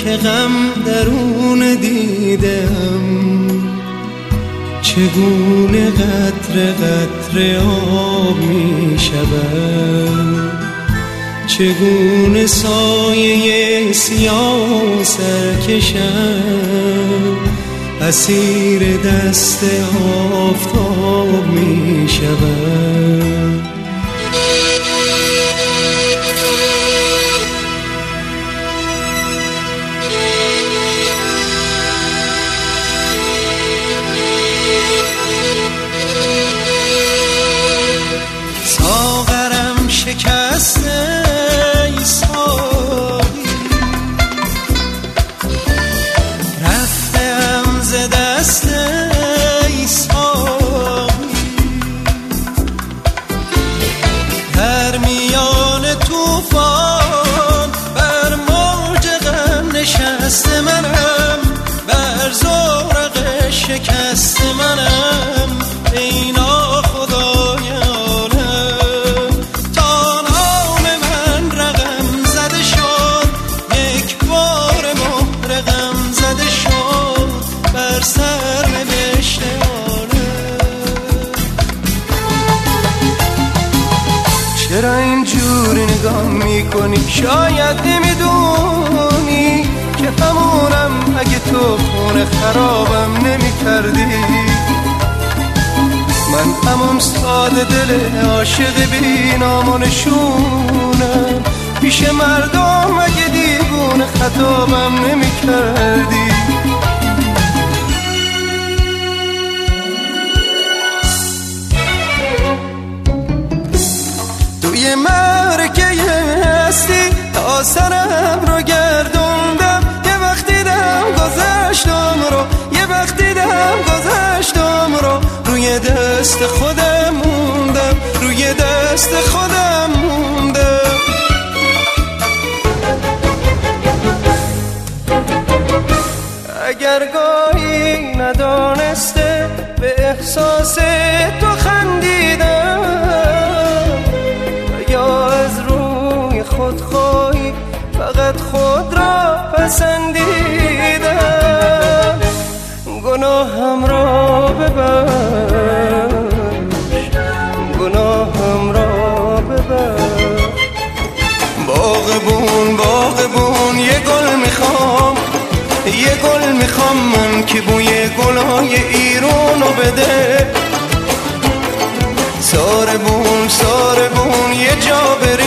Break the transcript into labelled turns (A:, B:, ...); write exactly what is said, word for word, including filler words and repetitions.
A: که غم درون دیدم، چگونه قطره قطره آب می شود، چگونه سایه سیاه سرکشم اسیر دست آفتاب می شود. ساغرم شکسته ای ساقی، رفتم ز دست ای ساقی، در میان طوفان بر موج غم نشسته منم، بر زورق شکست منم، ای ناخدای عالم. تا نام من رقم زده شد، یک بار مهر غم زده شد بر سر نوشت عالم. چرا اینجوری نگاه میکنی؟ شاید نمیدونی که همونم اگه تو خونه خرابم نمیکردی. من همون ساده دل عاشق بی نام و نشونم، پیش مردم اگه دیوونه خطابم نمی کردی. توی مرکه هستی تا سرم رو گردوندم، یه وقت دیدم گذشتم رو، یه وقت دیدم گذشتم رو، روی دست خودم موندم، روی دست خودم موندم. اگر گاهی ندانسته به احساس تو خندیدم، یا از روی خودخواهی فقط خود را پسندیدم، گناهم را ببخش، گناهم را ببخش. باغبون باغبون یه گل میخوام، یه گل میخوام من که بوی گلای ایرونو بده. ساربون ساربون یه جا بری